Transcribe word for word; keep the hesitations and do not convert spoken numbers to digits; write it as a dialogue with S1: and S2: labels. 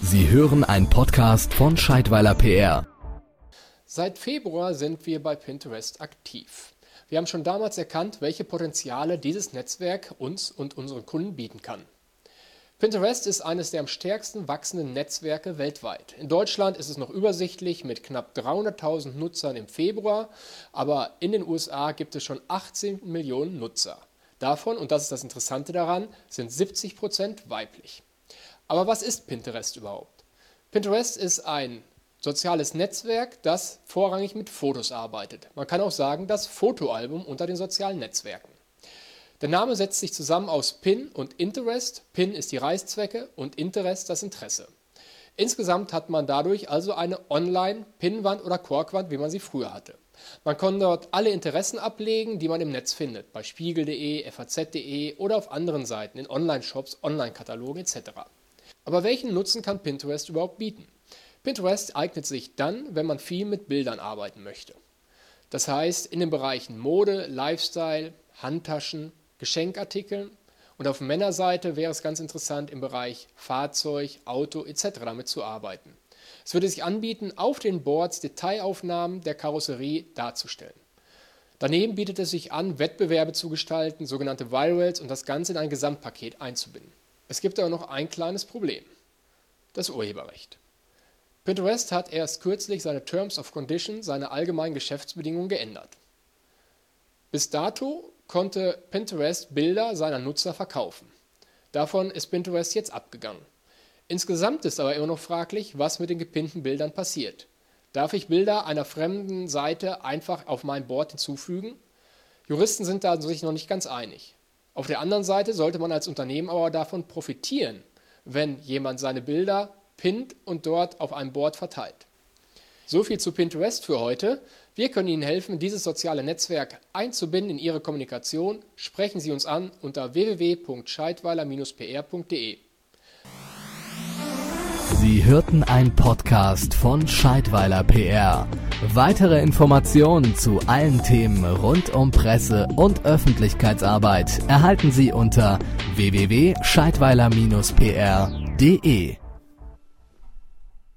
S1: Sie hören einen Podcast von Scheidweiler P R.
S2: Seit Februar sind wir bei Pinterest aktiv. Wir haben schon damals erkannt, welche Potenziale dieses Netzwerk uns und unseren Kunden bieten kann. Pinterest ist eines der am stärksten wachsenden Netzwerke weltweit. In Deutschland ist es noch übersichtlich mit knapp dreihunderttausend Nutzern im Februar, aber in den U S A gibt es schon achtzehn Millionen Nutzer. Davon, und das ist das Interessante daran, sind siebzig Prozent weiblich. Aber was ist Pinterest überhaupt? Pinterest ist ein soziales Netzwerk, das vorrangig mit Fotos arbeitet. Man kann auch sagen, das Fotoalbum unter den sozialen Netzwerken. Der Name setzt sich zusammen aus Pin und Interest. Pin ist die Reißzwecke und Interest das Interesse. Insgesamt hat man dadurch also eine Online-Pinwand oder Korkwand, wie man sie früher hatte. Man kann dort alle Interessen ablegen, die man im Netz findet, bei spiegel punkt de, f a z punkt de oder auf anderen Seiten, in Online-Shops, Online-Katalogen et cetera. Aber welchen Nutzen kann Pinterest überhaupt bieten? Pinterest eignet sich dann, wenn man viel mit Bildern arbeiten möchte. Das heißt, in den Bereichen Mode, Lifestyle, Handtaschen, Geschenkartikeln und auf Männerseite wäre es ganz interessant, im Bereich Fahrzeug, Auto et cetera damit zu arbeiten. Es würde sich anbieten, auf den Boards Detailaufnahmen der Karosserie darzustellen. Daneben bietet es sich an, Wettbewerbe zu gestalten, sogenannte Virals und das Ganze in ein Gesamtpaket einzubinden. Es gibt aber noch ein kleines Problem: das Urheberrecht. Pinterest hat erst kürzlich seine Terms of Condition, seine allgemeinen Geschäftsbedingungen geändert. Bis dato konnte Pinterest Bilder seiner Nutzer verkaufen. Davon ist Pinterest jetzt abgegangen. Insgesamt ist aber immer noch fraglich, was mit den gepinnten Bildern passiert. Darf ich Bilder einer fremden Seite einfach auf mein Board hinzufügen? Juristen sind da sich noch nicht ganz einig. Auf der anderen Seite sollte man als Unternehmen aber davon profitieren, wenn jemand seine Bilder pinnt und dort auf einem Board verteilt. So viel zu Pinterest für heute. Wir können Ihnen helfen, dieses soziale Netzwerk einzubinden in Ihre Kommunikation. Sprechen Sie uns an unter w w w punkt scheidweiler Bindestrich p r punkt de.
S1: Sie hörten einen Podcast von Scheidweiler P R. Weitere Informationen zu allen Themen rund um Presse- und Öffentlichkeitsarbeit erhalten Sie unter w w w punkt scheidweiler Bindestrich p r punkt de.